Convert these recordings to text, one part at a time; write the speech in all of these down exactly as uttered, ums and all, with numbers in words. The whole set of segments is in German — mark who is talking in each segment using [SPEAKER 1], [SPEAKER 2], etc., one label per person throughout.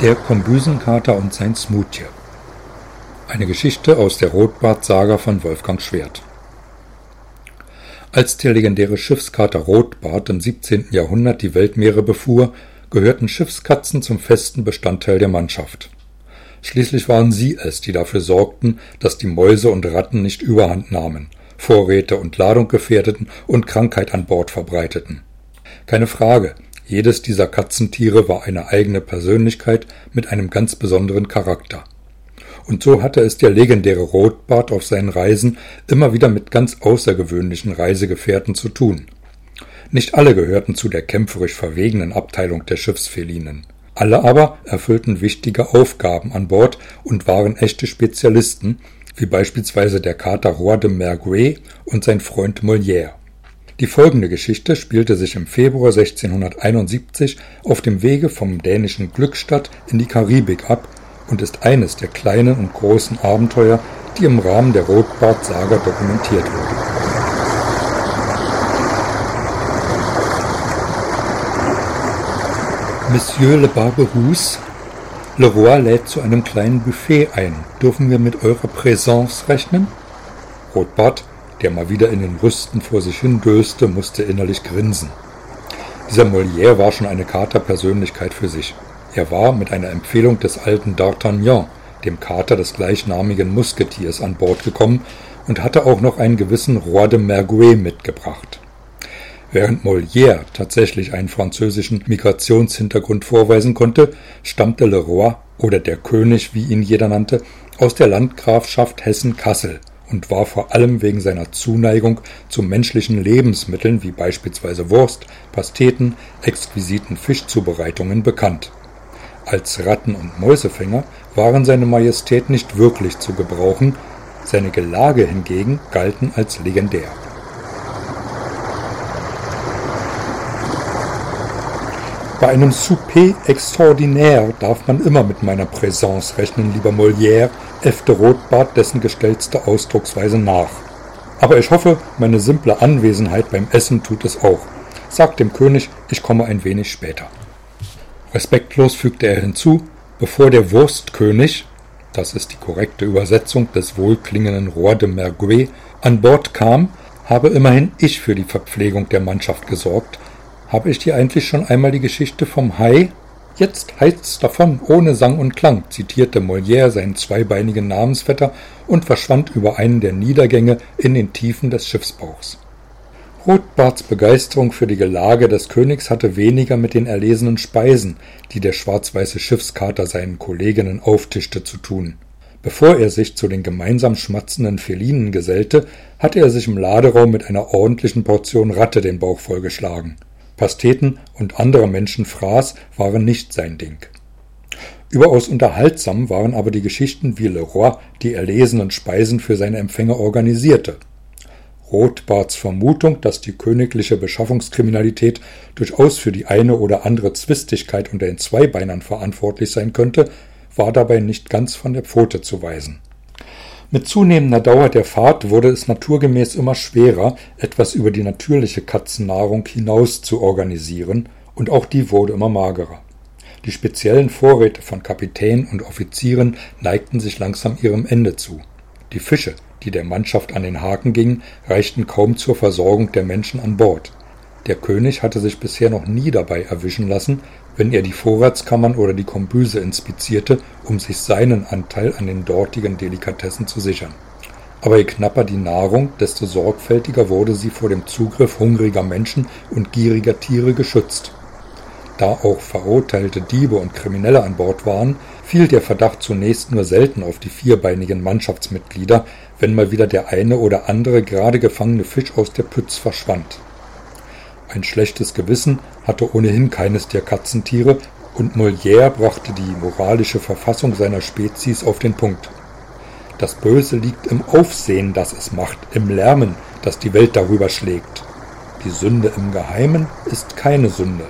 [SPEAKER 1] Der Kombüsenkater und sein Smoothie. Eine Geschichte aus der Rotbart-Saga von Wolfgang Schwerdt. Als der legendäre Schiffskater Rotbart im siebzehnten Jahrhundert die Weltmeere befuhr, gehörten Schiffskatzen zum festen Bestandteil der Mannschaft. Schließlich waren sie es, die dafür sorgten, dass die Mäuse und Ratten nicht überhand nahmen, Vorräte und Ladung gefährdeten und Krankheit an Bord verbreiteten. Keine Frage, jedes dieser Katzentiere war eine eigene Persönlichkeit mit einem ganz besonderen Charakter. Und so hatte es der legendäre Rotbart auf seinen Reisen immer wieder mit ganz außergewöhnlichen Reisegefährten zu tun. Nicht alle gehörten zu der kämpferisch verwegenen Abteilung der Schiffsfelinen. Alle aber erfüllten wichtige Aufgaben an Bord und waren echte Spezialisten, wie beispielsweise der Kater Roi de Merguez und sein Freund Molière. Die folgende Geschichte spielte sich im Februar sechzehnhunderteinundsiebzig auf dem Wege vom dänischen Glückstadt in die Karibik ab und ist eines der kleinen und großen Abenteuer, die im Rahmen der Rotbart-Saga dokumentiert wurden. Monsieur le Barberousse, Le Roi lädt zu einem kleinen Buffet ein. Dürfen wir mit eurer Présence rechnen? Rotbart, der mal wieder in den Rüsten vor sich hin döste, musste innerlich grinsen. Dieser Molière war schon eine Katerpersönlichkeit für sich. Er war mit einer Empfehlung des alten D'Artagnan, dem Kater des gleichnamigen Musketiers, an Bord gekommen und hatte auch noch einen gewissen Roi de Merguez mitgebracht. Während Molière tatsächlich einen französischen Migrationshintergrund vorweisen konnte, stammte Le Roi, oder der König, wie ihn jeder nannte, aus der Landgrafschaft Hessen-Kassel und war vor allem wegen seiner Zuneigung zu menschlichen Lebensmitteln wie beispielsweise Wurst, Pasteten, exquisiten Fischzubereitungen bekannt. Als Ratten- und Mäusefänger waren seine Majestät nicht wirklich zu gebrauchen, seine Gelage hingegen galten als legendär. Bei einem Souper extraordinaire darf man immer mit meiner Présence rechnen, lieber Molière, äffte Rotbart dessen gestellte Ausdrucksweise nach. Aber ich hoffe, meine simple Anwesenheit beim Essen tut es auch. Sagt dem König, ich komme ein wenig später. Respektlos fügte er hinzu, bevor der Wurstkönig, das ist die korrekte Übersetzung des wohlklingenden Roi de Merguez, an Bord kam, habe immerhin ich für die Verpflegung der Mannschaft gesorgt. Habe ich dir eigentlich schon einmal die Geschichte vom Hai? Jetzt heißt's davon, ohne Sang und Klang, zitierte Molière seinen zweibeinigen Namensvetter und verschwand über einen der Niedergänge in den Tiefen des Schiffsbauchs. Rotbarts Begeisterung für die Gelage des Königs hatte weniger mit den erlesenen Speisen, die der schwarz-weiße Schiffskater seinen Kolleginnen auftischte, zu tun. Bevor er sich zu den gemeinsam schmatzenden Felinen gesellte, hatte er sich im Laderaum mit einer ordentlichen Portion Ratte den Bauch vollgeschlagen. Pasteten und andere Menschenfraß waren nicht sein Ding. Überaus unterhaltsam waren aber die Geschichten, wie Le Roi die erlesenen Speisen für seine Empfänger organisierte. Rotbarts Vermutung, dass die königliche Beschaffungskriminalität durchaus für die eine oder andere Zwistigkeit unter den Zweibeinern verantwortlich sein könnte, war dabei nicht ganz von der Pfote zu weisen. Mit zunehmender Dauer der Fahrt wurde es naturgemäß immer schwerer, etwas über die natürliche Katzennahrung hinaus zu organisieren, und auch die wurde immer magerer. Die speziellen Vorräte von Kapitän und Offizieren neigten sich langsam ihrem Ende zu. Die Fische, die der Mannschaft an den Haken gingen, reichten kaum zur Versorgung der Menschen an Bord. Der König hatte sich bisher noch nie dabei erwischen lassen, wenn er die Vorratskammern oder die Kombüse inspizierte, um sich seinen Anteil an den dortigen Delikatessen zu sichern. Aber je knapper die Nahrung, desto sorgfältiger wurde sie vor dem Zugriff hungriger Menschen und gieriger Tiere geschützt. Da auch verurteilte Diebe und Kriminelle an Bord waren, fiel der Verdacht zunächst nur selten auf die vierbeinigen Mannschaftsmitglieder, wenn mal wieder der eine oder andere gerade gefangene Fisch aus der Pütz verschwand. Ein schlechtes Gewissen hatte ohnehin keines der Katzentiere, und Molière brachte die moralische Verfassung seiner Spezies auf den Punkt. Das Böse liegt im Aufsehen, das es macht, im Lärmen, das die Welt darüber schlägt. Die Sünde im Geheimen ist keine Sünde.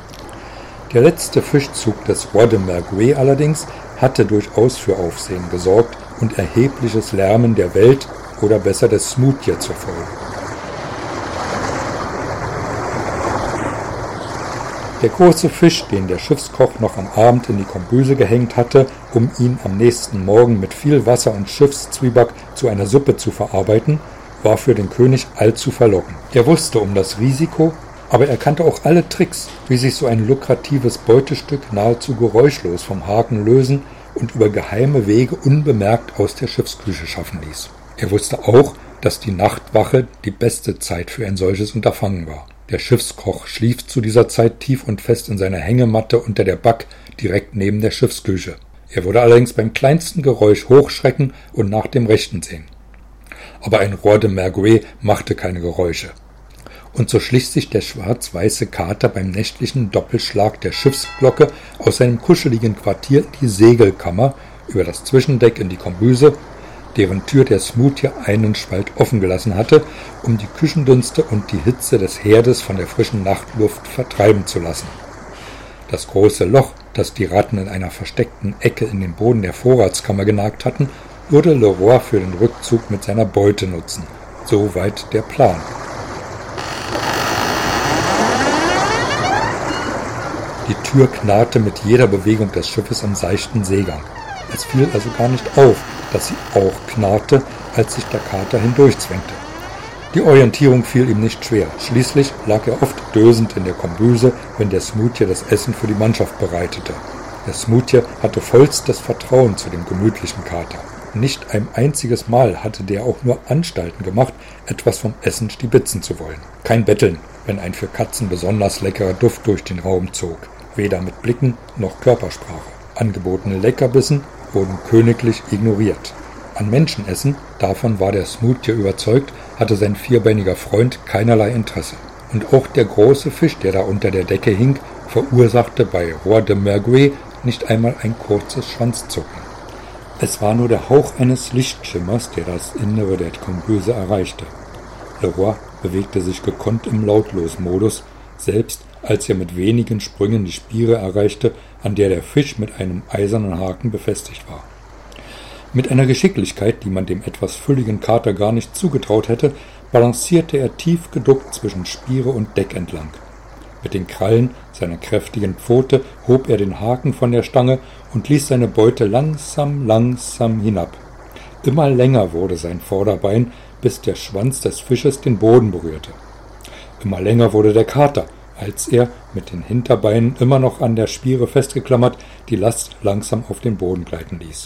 [SPEAKER 1] Der letzte Fischzug des Roi de Merguez allerdings hatte durchaus für Aufsehen gesorgt und erhebliches Lärmen der Welt, oder besser des Smoothie, zur Folge. Der große Fisch, den der Schiffskoch noch am Abend in die Kombüse gehängt hatte, um ihn am nächsten Morgen mit viel Wasser und Schiffszwieback zu einer Suppe zu verarbeiten, war für den König allzu verlockend. Er wusste um das Risiko, aber er kannte auch alle Tricks, wie sich so ein lukratives Beutestück nahezu geräuschlos vom Haken lösen und über geheime Wege unbemerkt aus der Schiffsküche schaffen ließ. Er wusste auch, dass die Nachtwache die beste Zeit für ein solches Unterfangen war. Der Schiffskoch schlief zu dieser Zeit tief und fest in seiner Hängematte unter der Back direkt neben der Schiffsküche. Er würde allerdings beim kleinsten Geräusch hochschrecken und nach dem Rechten sehen. Aber ein Roi de Merguez machte keine Geräusche. Und so schlich sich der schwarz-weiße Kater beim nächtlichen Doppelschlag der Schiffsglocke aus seinem kuscheligen Quartier in die Segelkammer, über das Zwischendeck in die Kombüse, deren Tür der Smoothie einen Spalt offen gelassen hatte, um die Küchendünste und die Hitze des Herdes von der frischen Nachtluft vertreiben zu lassen. Das große Loch, das die Ratten in einer versteckten Ecke in den Boden der Vorratskammer genagt hatten, würde Le Roi für den Rückzug mit seiner Beute nutzen. Soweit der Plan. Die Tür knarrte mit jeder Bewegung des Schiffes im seichten Seegang. Es fiel also gar nicht auf, dass sie auch knarrte, als sich der Kater hindurchzwängte. Die Orientierung fiel ihm nicht schwer. Schließlich lag er oft dösend in der Kombüse, wenn der Smoothie das Essen für die Mannschaft bereitete. Der Smoothie hatte vollstes Vertrauen zu dem gemütlichen Kater. Nicht ein einziges Mal hatte der auch nur Anstalten gemacht, etwas vom Essen stibitzen zu wollen. Kein Betteln, wenn ein für Katzen besonders leckerer Duft durch den Raum zog. Weder mit Blicken noch Körpersprache. Angebotene Leckerbissen wurden königlich ignoriert. An Menschenessen, davon war der Smoothie überzeugt, hatte sein vierbeiniger Freund keinerlei Interesse. Und auch der große Fisch, der da unter der Decke hing, verursachte bei Roi de Merguez nicht einmal ein kurzes Schwanzzucken. Es war nur der Hauch eines Lichtschimmers, der das Innere der Kombüse erreichte. Le Roi bewegte sich gekonnt im Lautlosmodus, selbst als er mit wenigen Sprüngen die Spiere erreichte, an der der Fisch mit einem eisernen Haken befestigt war. Mit einer Geschicklichkeit, die man dem etwas fülligen Kater gar nicht zugetraut hätte, balancierte er tief geduckt zwischen Spiere und Deck entlang. Mit den Krallen seiner kräftigen Pfote hob er den Haken von der Stange und ließ seine Beute langsam, langsam hinab. Immer länger wurde sein Vorderbein, bis der Schwanz des Fisches den Boden berührte. Immer länger wurde der Kater, als er, mit den Hinterbeinen immer noch an der Spiere festgeklammert, die Last langsam auf den Boden gleiten ließ.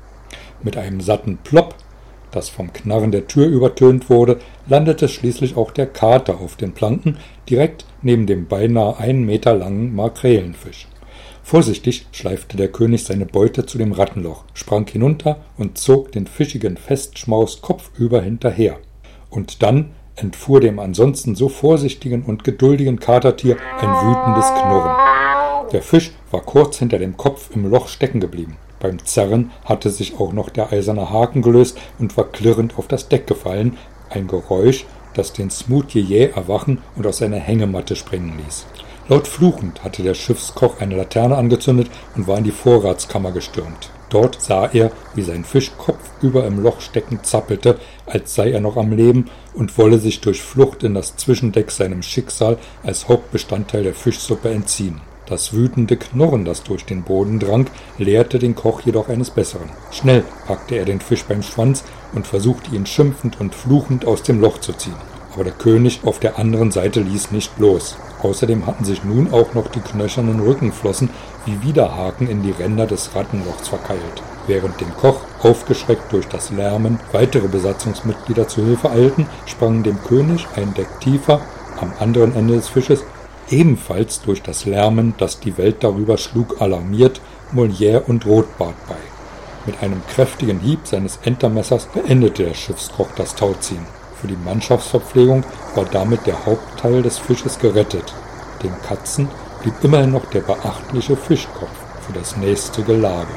[SPEAKER 1] Mit einem satten Plopp, das vom Knarren der Tür übertönt wurde, landete schließlich auch der Kater auf den Planken, direkt neben dem beinahe einen Meter langen Makrelenfisch. Vorsichtig schleifte der König seine Beute zu dem Rattenloch, sprang hinunter und zog den fischigen Festschmaus kopfüber hinterher. Und dann entfuhr dem ansonsten so vorsichtigen und geduldigen Katertier ein wütendes Knurren. Der Fisch war kurz hinter dem Kopf im Loch stecken geblieben. Beim Zerren hatte sich auch noch der eiserne Haken gelöst und war klirrend auf das Deck gefallen, ein Geräusch, das den Smoothie jäh erwachen und aus seiner Hängematte springen ließ. Laut fluchend hatte der Schiffskoch eine Laterne angezündet und war in die Vorratskammer gestürmt. Dort sah er, wie sein Fisch kopfüber im Loch steckend zappelte, als sei er noch am Leben und wolle sich durch Flucht in das Zwischendeck seinem Schicksal als Hauptbestandteil der Fischsuppe entziehen. Das wütende Knurren, das durch den Boden drang, lehrte den Koch jedoch eines Besseren. Schnell packte er den Fisch beim Schwanz und versuchte ihn schimpfend und fluchend aus dem Loch zu ziehen. Aber der König auf der anderen Seite ließ nicht los. Außerdem hatten sich nun auch noch die knöchernen Rückenflossen wie Widerhaken in die Ränder des Rattenlochs verkeilt. Während dem Koch, aufgeschreckt durch das Lärmen, weitere Besatzungsmitglieder zu Hilfe eilten, sprangen dem König ein Deck tiefer, am anderen Ende des Fisches, ebenfalls durch das Lärmen, das die Welt darüber schlug, alarmiert, Molière und Rotbart bei. Mit einem kräftigen Hieb seines Entermessers beendete der Schiffskoch das Tauziehen. Für die Mannschaftsverpflegung war damit der Hauptteil des Fisches gerettet. Den Katzen blieb immerhin noch der beachtliche Fischkopf für das nächste Gelage.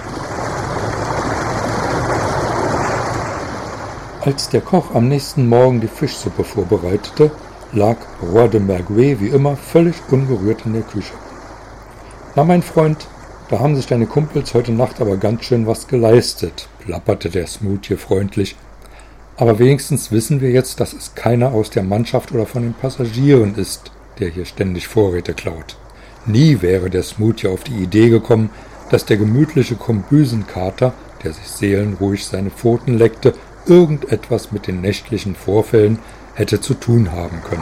[SPEAKER 1] Als der Koch am nächsten Morgen die Fischsuppe vorbereitete, lag Roi de Merguez wie immer völlig ungerührt in der Küche. »Na, mein Freund, da haben sich deine Kumpels heute Nacht aber ganz schön was geleistet«, plapperte der Smoothie freundlich. »Aber wenigstens wissen wir jetzt, dass es keiner aus der Mannschaft oder von den Passagieren ist, der hier ständig Vorräte klaut. Nie wäre der Smoothie auf die Idee gekommen, dass der gemütliche Kombüsenkater, der sich seelenruhig seine Pfoten leckte, irgendetwas mit den nächtlichen Vorfällen hätte zu tun haben können.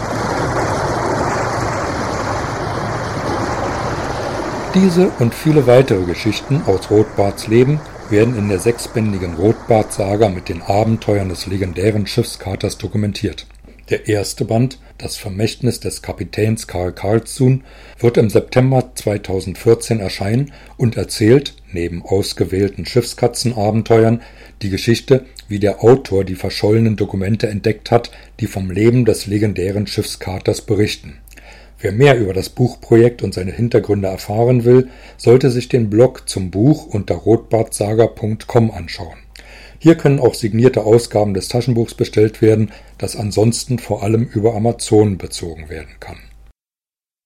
[SPEAKER 1] Diese und viele weitere Geschichten aus Rotbarts Leben werden in der sechsbändigen Rotbart-Saga mit den Abenteuern des legendären Schiffskaters dokumentiert. Der erste Band, Das Vermächtnis des Kapitäns Karl Karlsson, wird im September zweitausendvierzehn erscheinen und erzählt, neben ausgewählten Schiffskatzenabenteuern, die Geschichte, wie der Autor die verschollenen Dokumente entdeckt hat, die vom Leben des legendären Schiffskaters berichten. Wer mehr über das Buchprojekt und seine Hintergründe erfahren will, sollte sich den Blog zum Buch unter rotbartsaga punkt com anschauen. Hier können auch signierte Ausgaben des Taschenbuchs bestellt werden, das ansonsten vor allem über Amazon bezogen werden kann.